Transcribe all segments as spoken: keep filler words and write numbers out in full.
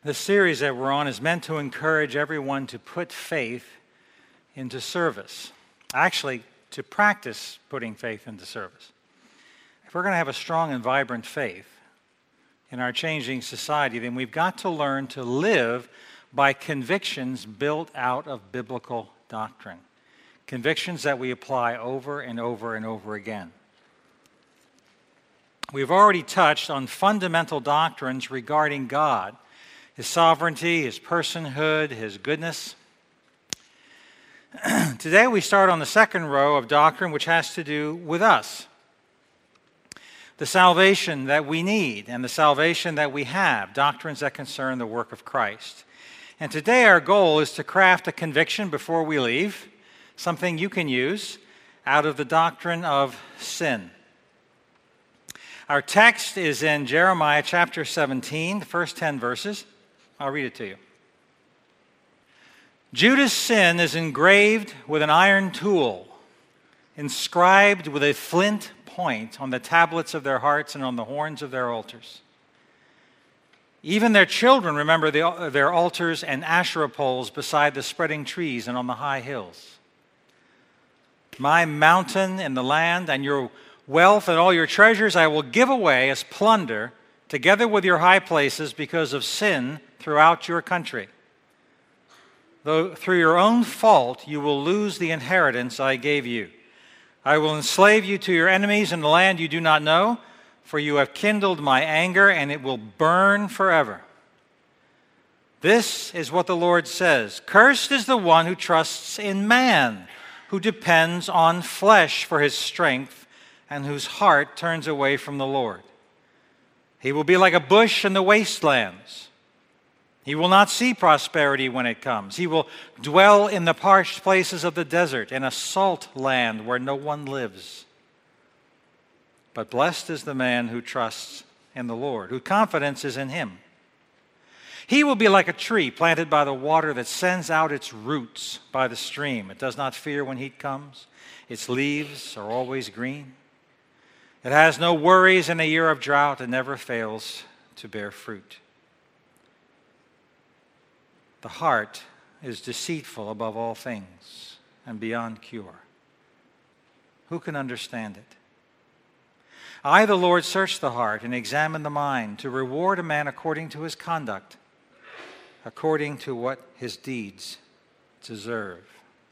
The series that we're on is meant to encourage everyone to put faith into service. Actually, to practice putting faith into service. If we're going to have a strong and vibrant faith in our changing society, then we've got to learn to live by convictions built out of biblical doctrine. Convictions that we apply over and over and over again. We've already touched on fundamental doctrines regarding God, His sovereignty, His personhood, His goodness. Today we start on the second row of doctrine, which has to do with us. The salvation that we need and the salvation that we have, doctrines that concern the work of Christ. And today our goal is to craft a conviction before we leave, something you can use, out of the doctrine of sin. Our text is in Jeremiah chapter seventeen, the first ten verses. I'll read it to you. Judah's sin is engraved with an iron tool, inscribed with a flint point on the tablets of their hearts and on the horns of their altars. Even their children remember the, their altars and Asherah poles beside the spreading trees and on the high hills. My mountain in the land and your wealth and all your treasures I will give away as plunder, together with your high places, because of sin throughout your country. Though through your own fault you will lose the inheritance I gave you. I will enslave you to your enemies in the land you do not know, for you have kindled my anger, and it will burn forever. This is what the Lord says. Cursed is the one who trusts in man, who depends on flesh for his strength, and whose heart turns away from the Lord. He will be like a bush in the wastelands. He will not see prosperity when it comes. He will dwell in the parched places of the desert, in a salt land where no one lives. But blessed is the man who trusts in the Lord, whose confidence is in Him. He will be like a tree planted by the water that sends out its roots by the stream. It does not fear when heat comes. Its leaves are always green. It has no worries in a year of drought and never fails to bear fruit. The heart is deceitful above all things and beyond cure. Who can understand it? I, the Lord, search the heart and examine the mind to reward a man according to his conduct, according to what his deeds deserve.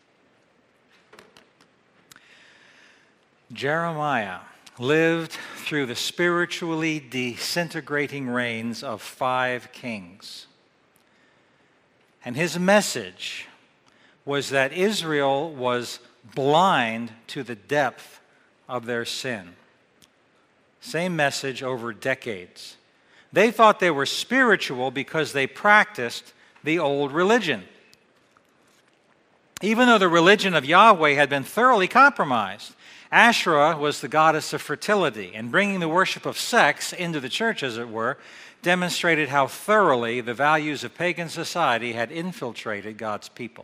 Jeremiah lived through the spiritually disintegrating reigns of five kings. And his message was that Israel was blind to the depth of their sin. Same message over decades. They thought they were spiritual because they practiced the old religion. Even though the religion of Yahweh had been thoroughly compromised. Asherah was the goddess of fertility, and bringing the worship of sex into the church, as it were, demonstrated how thoroughly the values of pagan society had infiltrated God's people.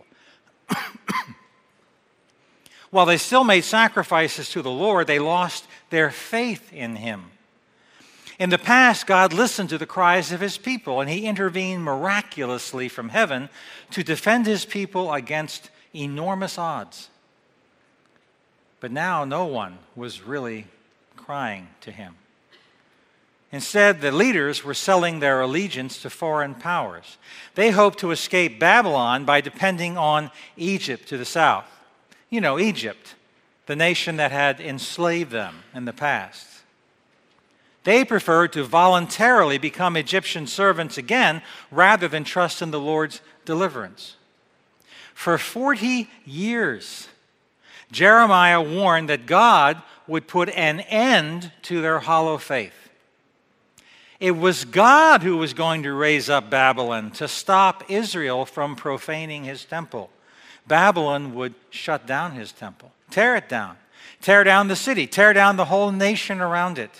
While they still made sacrifices to the Lord, they lost their faith in Him. In the past, God listened to the cries of His people, and He intervened miraculously from heaven to defend His people against enormous odds. But now no one was really crying to Him. Instead, the leaders were selling their allegiance to foreign powers. They hoped to escape Babylon by depending on Egypt to the south. You know, Egypt, the nation that had enslaved them in the past. They preferred to voluntarily become Egyptian servants again rather than trust in the Lord's deliverance. For forty years, Jeremiah warned that God would put an end to their hollow faith. It was God who was going to raise up Babylon to stop Israel from profaning His temple. Babylon would shut down His temple, tear it down, tear down the city, tear down the whole nation around it.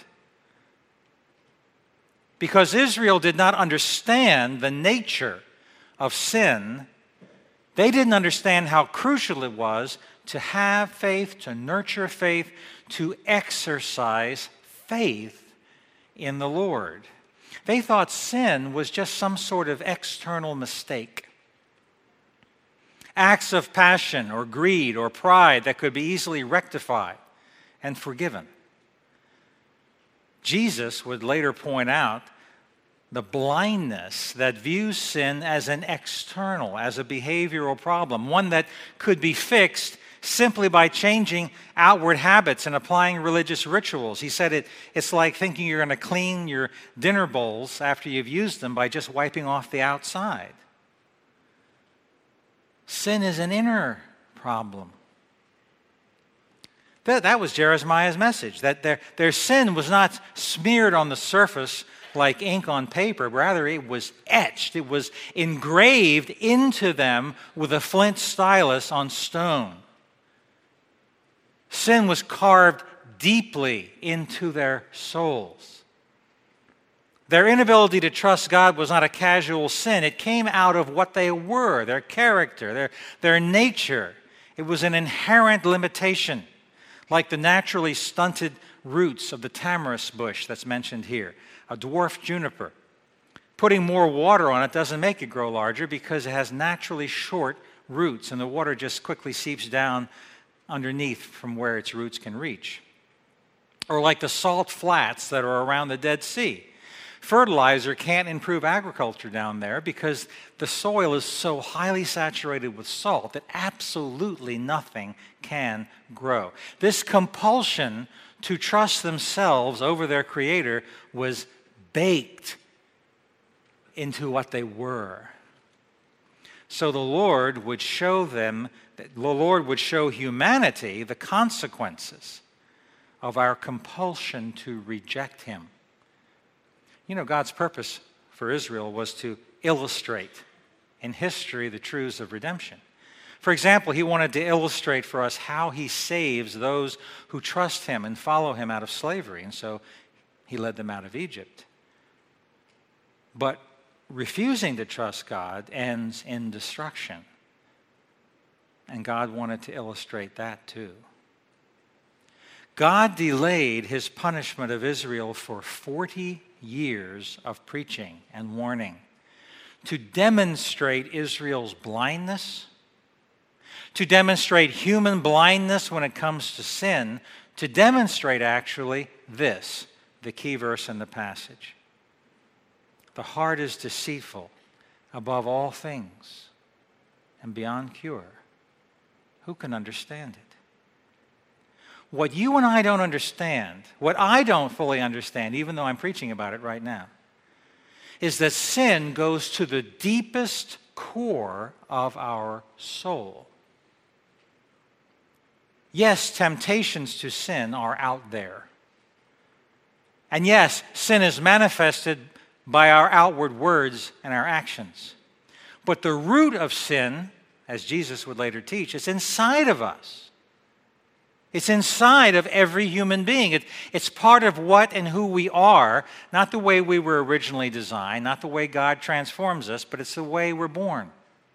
Because Israel did not understand the nature of sin, they didn't understand how crucial it was to have faith, to nurture faith, to exercise faith in the Lord. They thought sin was just some sort of external mistake. Acts of passion or greed or pride that could be easily rectified and forgiven. Jesus would later point out the blindness that views sin as an external, as a behavioral problem, one that could be fixed simply by changing outward habits and applying religious rituals. He said it, it's like thinking you're going to clean your dinner bowls after you've used them by just wiping off the outside. Sin is an inner problem. That, that was Jeremiah's message, that their, their sin was not smeared on the surface like ink on paper. Rather, it was etched. It was engraved into them with a flint stylus on stone. Sin was carved deeply into their souls. Their inability to trust God was not a casual sin. It came out of what they were, their character, their, their nature. It was an inherent limitation, like the naturally stunted roots of the tamarisk bush that's mentioned here, a dwarf juniper. Putting more water on it doesn't make it grow larger because it has naturally short roots, and the water just quickly seeps down underneath from where its roots can reach. Or like the salt flats that are around the Dead Sea. Fertilizer can't improve agriculture down there because the soil is so highly saturated with salt that absolutely nothing can grow. This compulsion to trust themselves over their Creator was baked into what they were. So the Lord would show them, the Lord would show humanity the consequences of our compulsion to reject Him. You know, God's purpose for Israel was to illustrate in history the truths of redemption. For example, He wanted to illustrate for us how He saves those who trust Him and follow Him out of slavery. And so He led them out of Egypt. But refusing to trust God ends in destruction. And God wanted to illustrate that too. God delayed His punishment of Israel for forty years of preaching and warning to demonstrate Israel's blindness, to demonstrate human blindness when it comes to sin, to demonstrate actually this, the key verse in the passage. The heart is deceitful above all things and beyond cure. Who can understand it? What you and I don't understand, what I don't fully understand, even though I'm preaching about it right now, is that sin goes to the deepest core of our soul. Yes, temptations to sin are out there. And yes, sin is manifested by our outward words and our actions. But the root of sin, as Jesus would later teach, is inside of us. It's inside of every human being. It, it's part of what and who we are, not the way we were originally designed, not the way God transforms us, but it's the way we're born.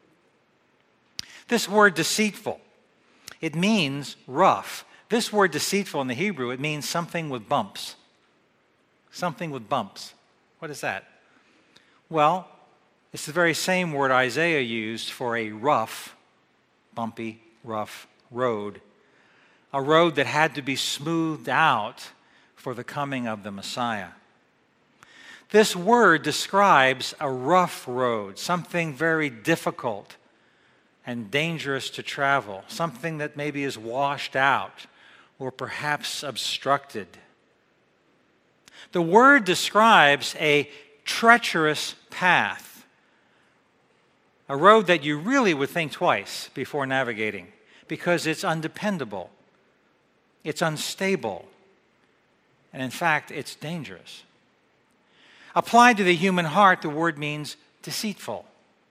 This word deceitful, it means rough. This word deceitful in the Hebrew, it means something with bumps. Something with bumps. What is that? Well, it's the very same word Isaiah used for a rough, bumpy, rough road. A road that had to be smoothed out for the coming of the Messiah. This word describes a rough road, something very difficult and dangerous to travel, something that maybe is washed out or perhaps obstructed. The word describes a treacherous path, a road that you really would think twice before navigating because it's undependable. It's unstable, and in fact, it's dangerous. Applied to the human heart, the word means deceitful.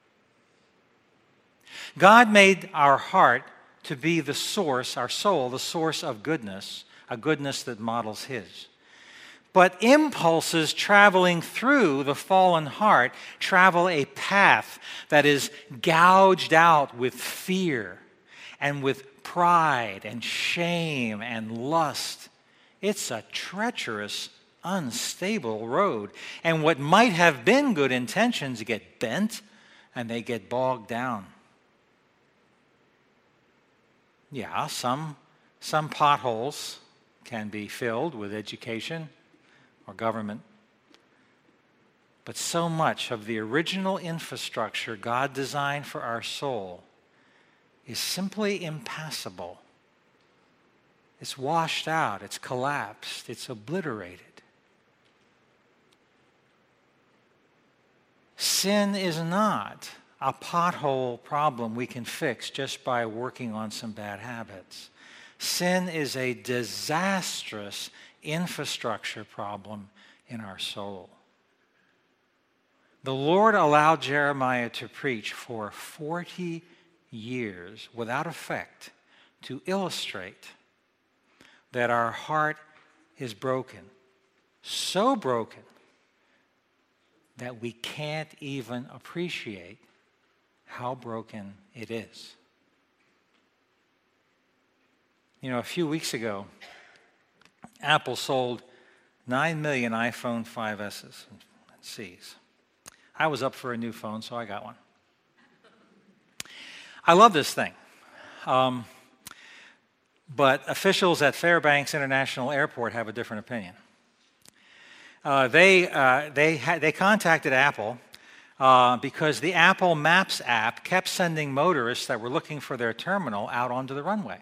God made our heart to be the source, our soul, the source of goodness, a goodness that models His. But impulses traveling through the fallen heart travel a path that is gouged out with fear and with pride and shame and lust. It's a treacherous unstable road. And what might have been good intentions get bent and they get bogged down. Yeah, some, some potholes can be filled with education or government. But so much of the original infrastructure God designed for our soul is simply impassable. It's washed out, it's collapsed, it's obliterated. Sin is not a pothole problem we can fix just by working on some bad habits. Sin is a disastrous infrastructure problem in our soul. The Lord allowed Jeremiah to preach for forty years without effect to illustrate that our heart is broken, so broken that we can't even appreciate how broken it is. You know, a few weeks ago, Apple sold nine million iPhone five S's and C's. I was up for a new phone, so I got one. I love this thing. Um, but officials at Fairbanks International Airport have a different opinion. Uh, they, uh, they, ha- they contacted Apple uh, because the Apple Maps app kept sending motorists that were looking for their terminal out onto the runway.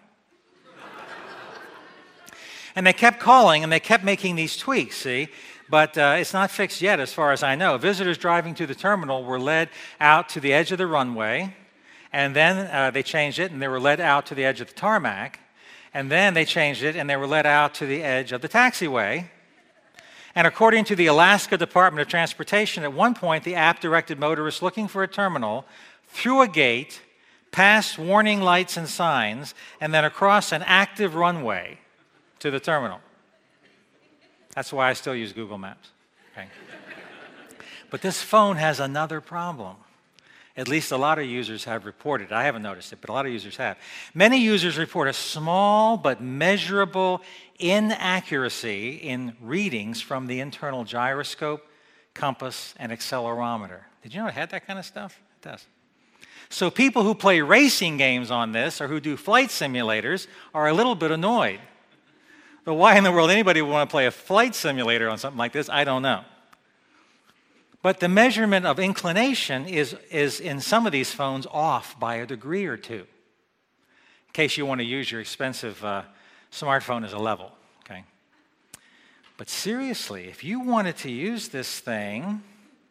And they kept calling, and they kept making these tweaks, see? But uh, it's not fixed yet, as far as I know. Visitors driving to the terminal were led out to the edge of the runway, and then uh, they changed it, and they were led out to the edge of the tarmac, and then they changed it, and they were led out to the edge of the taxiway. And according to the Alaska Department of Transportation, at one point, the app directed motorists looking for a terminal through a gate, past warning lights and signs, and then across an active runway to the terminal. That's why I still use Google Maps. Okay. But this phone has another problem. At least a lot of users have reported. I haven't noticed it, but a lot of users have. Many users report a small but measurable inaccuracy in readings from the internal gyroscope, compass, and accelerometer. Did you know it had that kind of stuff? It does. So people who play racing games on this or who do flight simulators are a little bit annoyed. But why in the world anybody would want to play a flight simulator on something like this, I don't know. But the measurement of inclination is, is in some of these phones off by a degree or two, in case you want to use your expensive uh, smartphone as a level, okay? But seriously, if you wanted to use this thing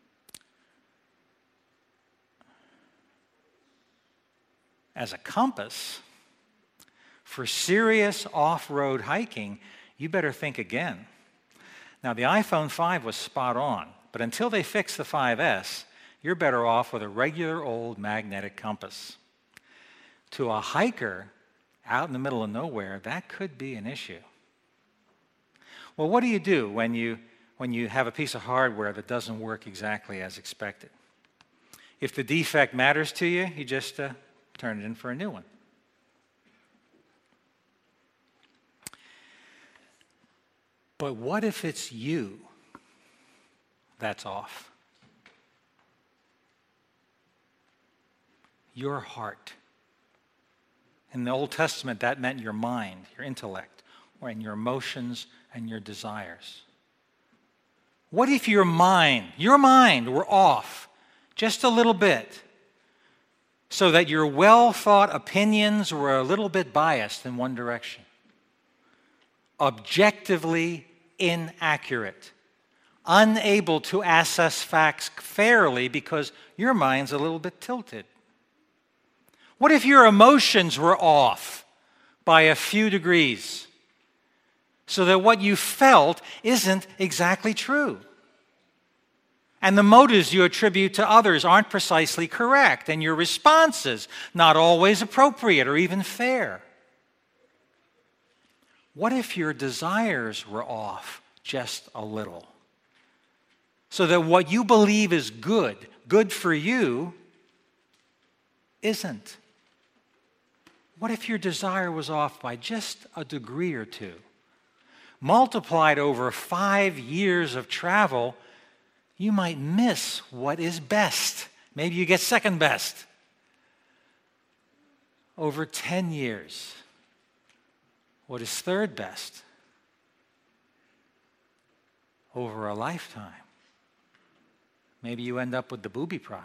as a compass for serious off-road hiking, you better think again. Now, the iPhone five was spot on, but until they fix the five S, you're better off with a regular old magnetic compass. To a hiker out in the middle of nowhere, that could be an issue. Well, what do you do when you, when you have a piece of hardware that doesn't work exactly as expected? If the defect matters to you, you just uh, turn it in for a new one. But what if it's you that's off? Your heart. In the Old Testament, that meant your mind, your intellect, or in your emotions and your desires. What if your mind, your mind were off just a little bit, so that your well-thought opinions were a little bit biased in one direction? Objectively inaccurate, unable to assess facts fairly because your mind's a little bit tilted. What if your emotions were off by a few degrees so that what you felt isn't exactly true? And the motives you attribute to others aren't precisely correct, and your responses not always appropriate or even fair. What if your desires were off just a little? So that what you believe is good, good for you, isn't. What if your desire was off by just a degree or two? multiplied over five years of travel, you might miss what is best. Maybe you get second best. Over ten years, what is third best? Over a lifetime, maybe you end up with the booby prize.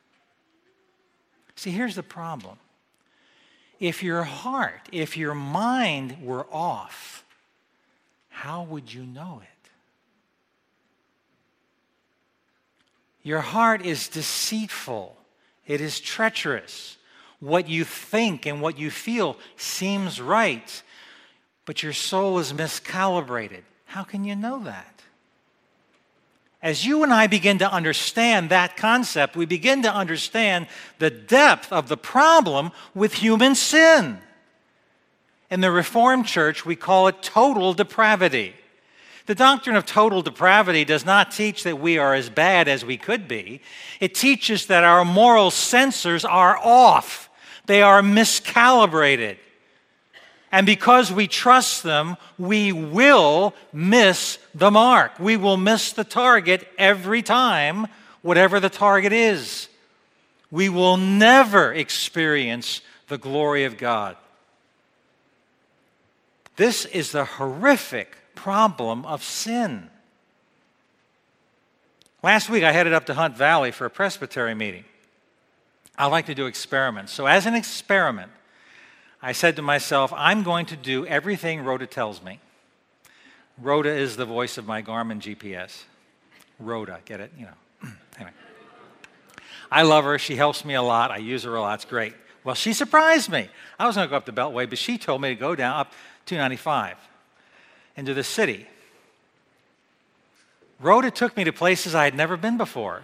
See, here's the problem. If your heart, if your mind were off, how would you know it? Your heart is deceitful. It is treacherous. What you think and what you feel seems right, but your soul is miscalibrated. How can you know that? As you and I begin to understand that concept, we begin to understand the depth of the problem with human sin. In the Reformed Church, we call it total depravity. The doctrine of total depravity does not teach that we are as bad as we could be. It teaches that our moral sensors are off. They are miscalibrated. And because we trust them, we will miss the mark. We will miss the target every time, whatever the target is. We will never experience the glory of God. This is the horrific problem of sin. Last week, I headed up to Hunt Valley for a presbytery meeting. I like to do experiments. So as an experiment, I said to myself, I'm going to do everything Rhoda tells me. Rhoda is the voice of my Garmin G P S. Rhoda, get it? You know. Anyway. I love her. She helps me a lot. I use her a lot. It's great. Well, she surprised me. I was going to go up the Beltway, but she told me to go down up two ninety-five into the city. Rhoda took me to places I had never been before.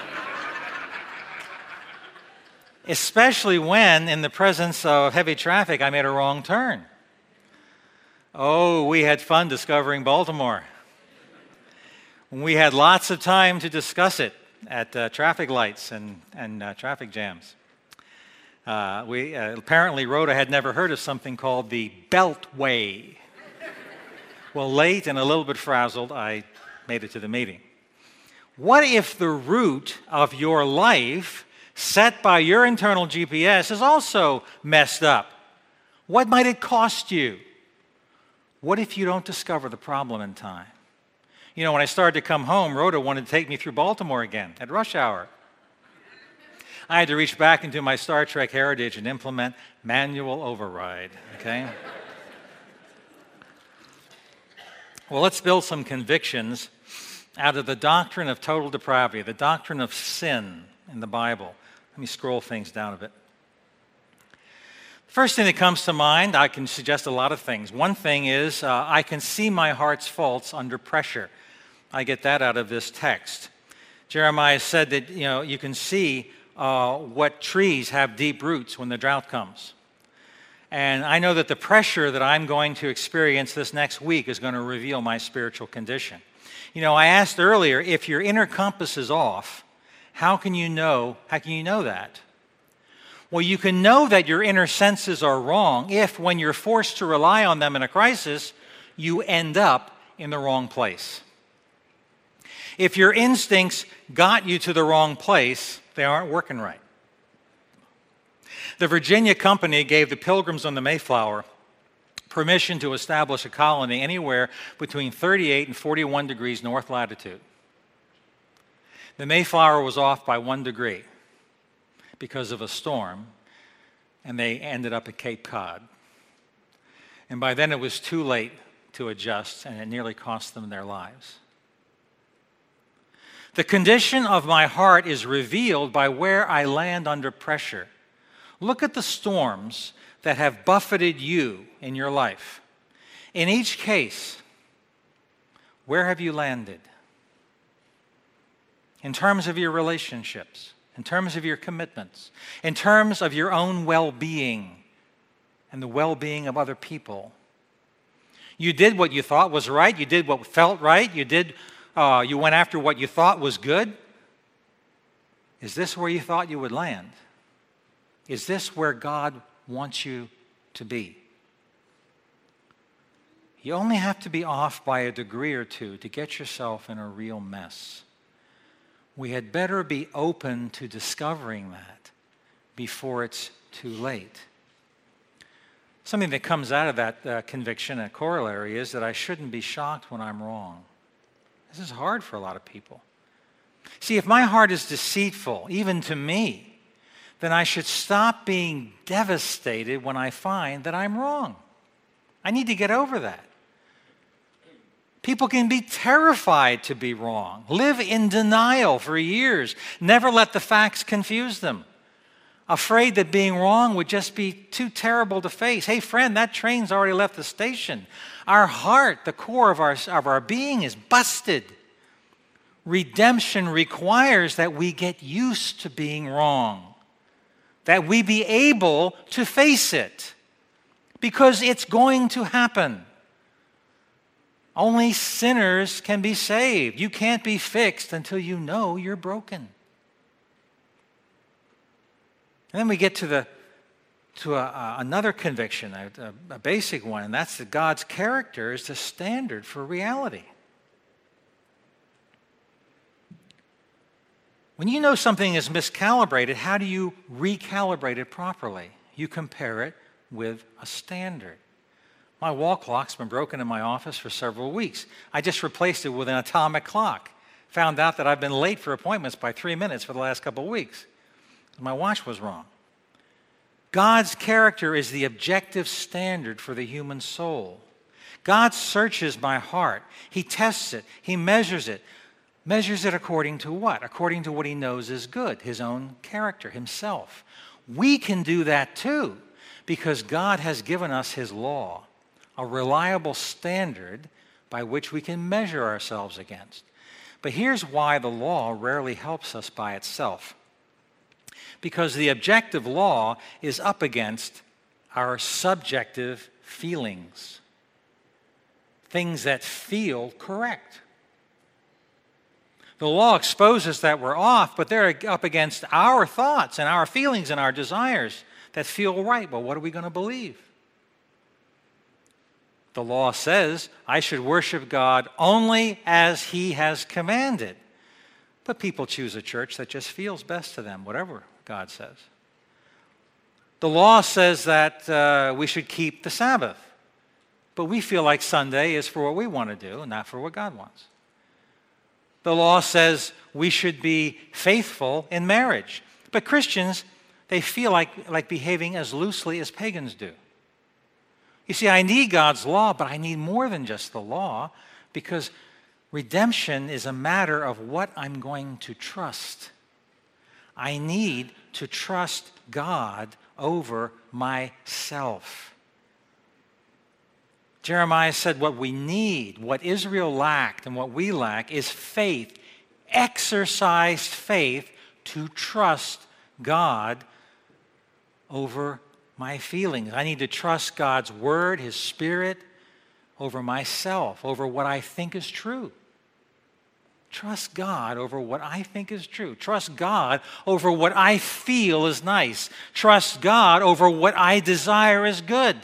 Especially when, in the presence of heavy traffic, I made a wrong turn. Oh, we had fun discovering Baltimore. We had lots of time to discuss it at uh, traffic lights and, and uh, traffic jams. Uh, we uh, apparently, Rhoda had never heard of something called the Beltway. Well, late and a little bit frazzled, I made it to the meeting. What if the route of your life set by your internal G P S is also messed up? What might it cost you? What if you don't discover the problem in time? You know, when I started to come home, Rhoda wanted to take me through Baltimore again at rush hour. I had to reach back into my Star Trek heritage and implement manual override, okay? Well, let's build some convictions out of the doctrine of total depravity, the doctrine of sin in the Bible. Let me scroll things down a bit. First thing that comes to mind, I can suggest a lot of things. One thing is uh, I can see my heart's faults under pressure. I get that out of this text. Jeremiah said that, you know, you can see uh, what trees have deep roots when the drought comes. And I know that the pressure that I'm going to experience this next week is going to reveal my spiritual condition. You know, I asked earlier, if your inner compass is off, how can you know, how can you know that? Well, you can know that your inner senses are wrong if, when you're forced to rely on them in a crisis, you end up in the wrong place. If your instincts got you to the wrong place, they aren't working right. The Virginia Company gave the Pilgrims on the Mayflower permission to establish a colony anywhere between thirty-eight and forty-one degrees north latitude. The Mayflower was off by one degree because of a storm, and they ended up at Cape Cod. And by then it was too late to adjust, and it nearly cost them their lives. The condition of my heart is revealed by where I land under pressure. Look at the storms that have buffeted you in your life. In each case, where have you landed? In terms of your relationships, in terms of your commitments, in terms of your own well-being and the well-being of other people. You did what you thought was right. You did what felt right. You did. Uh, you went after what you thought was good. Is this where you thought you would land? Is this where God wants you to be? You only have to be off by a degree or two to get yourself in a real mess. We had better be open to discovering that before it's too late. Something that comes out of that uh, conviction, a corollary, is that I shouldn't be shocked when I'm wrong. This is hard for a lot of people. See, if my heart is deceitful, even to me, then I should stop being devastated when I find that I'm wrong. I need to get over that. People can be terrified to be wrong, live in denial for years, never let the facts confuse them, afraid that being wrong would just be too terrible to face. Hey, friend, that train's already left the station. Our heart, the core of our, of our being, is busted. Redemption requires that we get used to being wrong, that we be able to face it, because it's going to happen. Only sinners can be saved. You can't be fixed until you know you're broken. And then we get to the to a, a, another conviction, a, a, a basic one, and that's that God's character is the standard for reality. When you know something is miscalibrated, how do you recalibrate it properly? You compare it with a standard. My wall clock's been broken in my office for several weeks. I just replaced it with an atomic clock. Found out that I've been late for appointments by three minutes for the last couple of weeks. My watch was wrong. God's character is the objective standard for the human soul. God searches my heart. He tests it. He measures it. Measures it according to what? According to what he knows is good, his own character, himself. We can do that too, because God has given us his law, a reliable standard by which we can measure ourselves against. But here's why the law rarely helps us by itself. Because the objective law is up against our subjective feelings, things that feel correct. The law exposes that we're off, but they're up against our thoughts and our feelings and our desires that feel right. Well, what are we going to believe? The law says I should worship God only as he has commanded. But people choose a church that just feels best to them, whatever God says. The law says that uh, we should keep the Sabbath. But we feel like Sunday is for what we want to do and not for what God wants. The law says we should be faithful in marriage. But Christians, they feel like, like behaving as loosely as pagans do. You see, I need God's law, but I need more than just the law, because redemption is a matter of what I'm going to trust. I need to trust God over myself. Jeremiah said what we need, what Israel lacked and what we lack, is faith, exercised faith to trust God over my feelings. I need to trust God's word, his spirit, over myself, over what I think is true. Trust God over what I think is true. Trust God over what I feel is nice. Trust God over what I desire is good.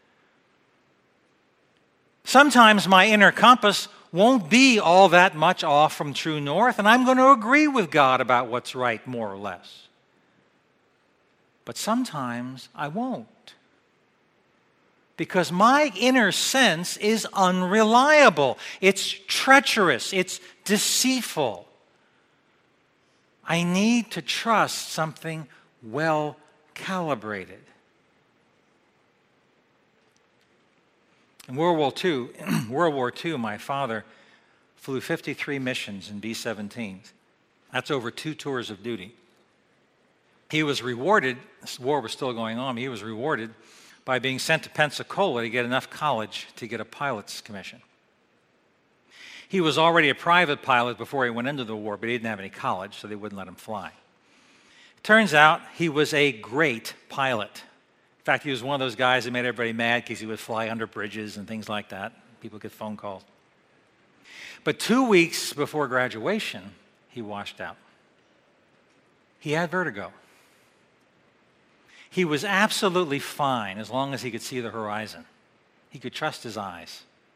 Sometimes my inner compass won't be all that much off from true north, and I'm going to agree with God about what's right, more or less. But sometimes I won't. Because my inner sense is unreliable. It's treacherous. It's deceitful. I need to trust something well calibrated. In World War Two, World War Two, my father flew fifty-three missions in B seventeens. That's over two tours of duty. He was rewarded, this war was still going on, he was rewarded by being sent to Pensacola to get enough college to get a pilot's commission. He was already a private pilot before he went into the war, but he didn't have any college, so they wouldn't let him fly. Turns out he was a great pilot. In fact, he was one of those guys that made everybody mad because he would fly under bridges and things like that. People get phone calls. But two weeks before graduation, he washed out. He had vertigo. He was absolutely fine as long as he could see the horizon. He could trust his eyes.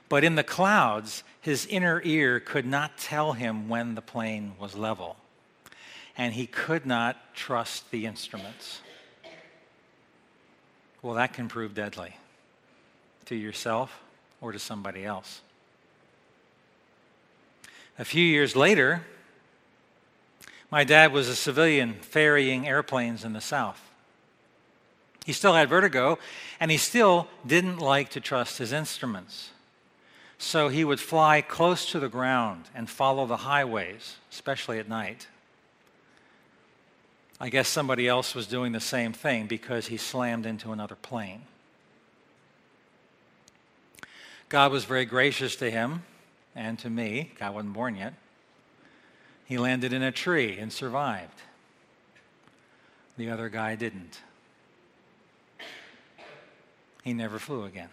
But in the clouds, his inner ear could not tell him when the plane was level, and he could not trust the instruments. Well, that can prove deadly to yourself or to somebody else. A few years later, my dad was a civilian ferrying airplanes in the South. He still had vertigo, and he still didn't like to trust his instruments. So he would fly close to the ground and follow the highways, especially at night. I guess somebody else was doing the same thing because he slammed into another plane. God was very gracious to him and to me. God wasn't born yet. He landed in a tree and survived. The other guy didn't. He never flew again.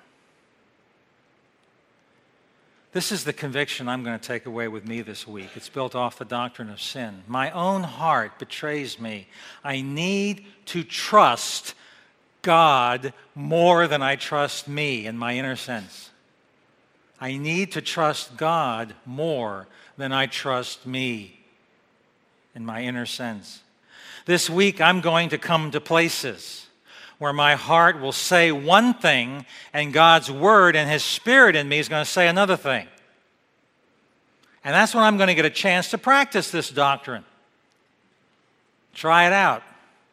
This is the conviction I'm going to take away with me this week. It's built off the doctrine of sin. My own heart betrays me. I need to trust God more than I trust me in my inner sense. I need to trust God more than I trust me in my inner sense. This week, I'm going to come to places where my heart will say one thing and God's Word and His Spirit in me is going to say another thing. And that's when I'm going to get a chance to practice this doctrine. Try it out.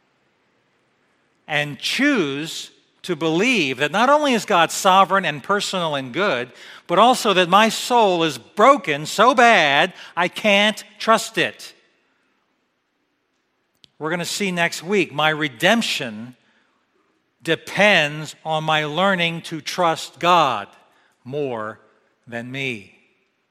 And choose to believe that not only is God sovereign and personal and good, but also that my soul is broken so bad I can't trust it. We're going to see next week my redemption depends on my learning to trust God more than me.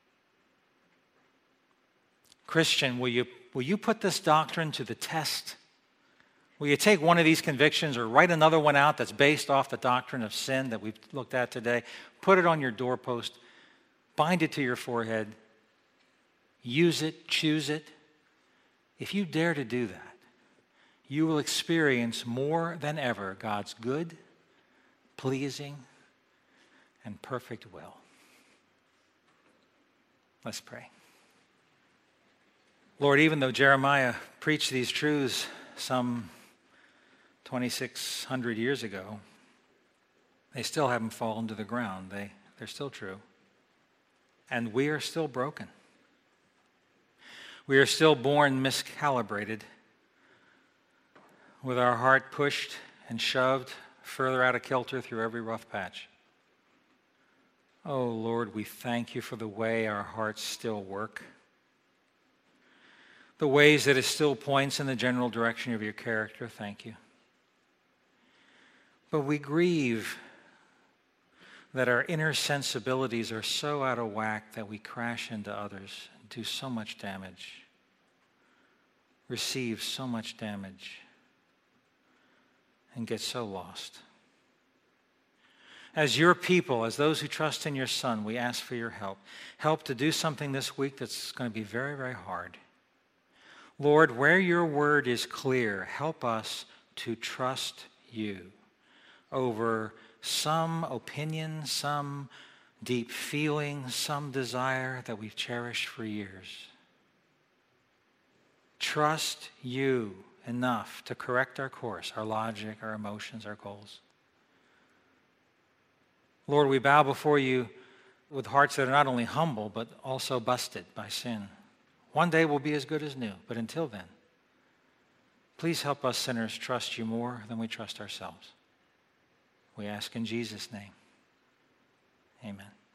Christian, will you, will you put this doctrine to the test? Will you take one of these convictions or write another one out that's based off the doctrine of sin that we've looked at today? Put it on your doorpost. Bind it to your forehead. Use it. Choose it. If you dare to do that, you will experience more than ever God's good, pleasing, and perfect will. Let's pray. Lord, even though Jeremiah preached these truths some twenty-six hundred years ago, they still haven't fallen to the ground. They, they're still true. And we are still broken. We are still born miscalibrated, with our heart pushed and shoved further out of kilter through every rough patch. Oh, Lord, we thank you for the way our hearts still work, the ways that it still points in the general direction of your character. Thank you. But we grieve that our inner sensibilities are so out of whack that we crash into others and do so much damage, receive so much damage, and get so lost. As your people, as those who trust in your Son, we ask for your help. Help to do something this week that's going to be very, very hard. Lord, where your word is clear, help us to trust you over some opinion, some deep feeling, some desire that we've cherished for years. Trust you enough to correct our course, our logic, our emotions, our goals. Lord, we bow before you with hearts that are not only humble, but also busted by sin. One day we'll be as good as new, but until then, please help us sinners trust you more than we trust ourselves. We ask in Jesus' name. Amen.